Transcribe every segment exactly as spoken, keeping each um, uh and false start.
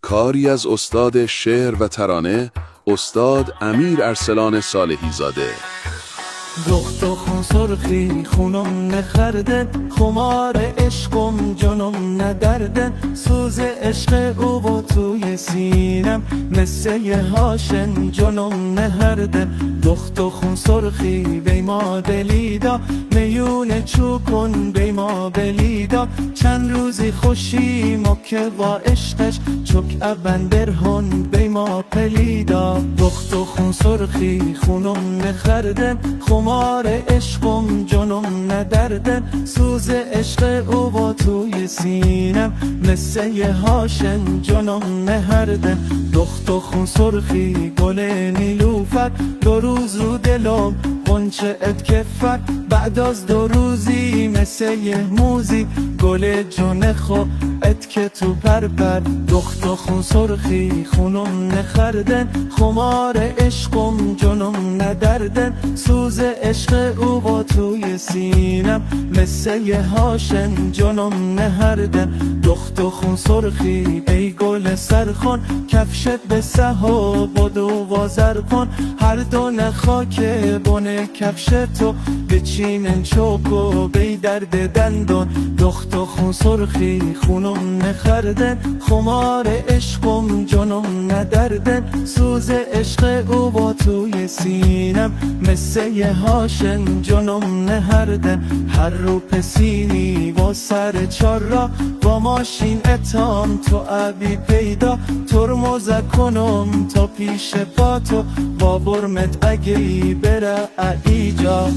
کاری از استاد شعر و ترانه استاد امیر ارسلان صالحی زاده. دخت و خون سرخی خونم نخردن، خمار عشقم جنم ندردن، سوز عشق او با توی سینم مثل یه هاشن جنم نهردن. دخت و خون سرخی بی ما دلیدا، میون چوکن بی ما بلیدا، چند روزی خوشی مکه با عشقش چک ابندر هن بی ما پلیدا. دخت و خون سرخی خونم نخردن، خمار عشقم جنم ندردن، سوز عشق او با توی سینم مثل یه هاشن جنم نهردن. دخت و خون سرخی گل نیلوفر، دو روز رو دلم غنچه ات کفر، بعد از دو روزی مثل یه موزی گل جن خو ات که تو پر پر. دخت و خون سرخی خونم نخردن، خمار عشقم جنم ندردن، سوز عشق او با توی سینم مثل یه هاشن جنم نهردن. دخت و خون سرخی ای گل سرخون، کفشت به سها بدو وازر کن، هر دو نخاک بونه کفشتو بچینن چوکو بی درد دندون. دخت و خون سرخی خونم نخردن، خمار عشقم جنم ندردن، سوز عشق او با توی سینم مثل یه هاشن جنم نهردن. هر رو پسینی با سر چار را، با ماشین اتام تو عبی پیدا، ترمز کنم تا پیش با تو، با برمت اگری بره ایجا.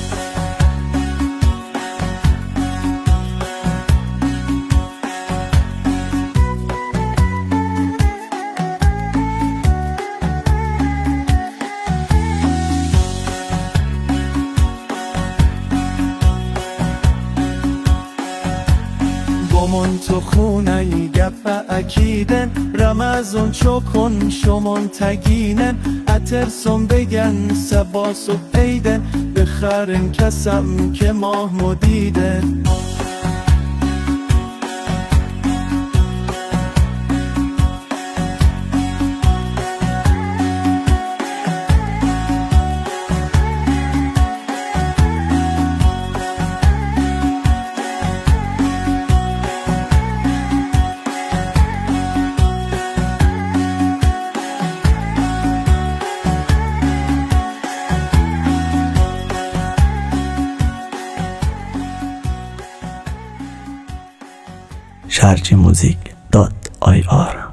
من تو خونه گپ اکیدن، رمزون چوکن شمون تگینن، اترسون بگن سباس و پیدن، بخرن کسم که ماه مدیدن. شارجی موزیک دات آی آر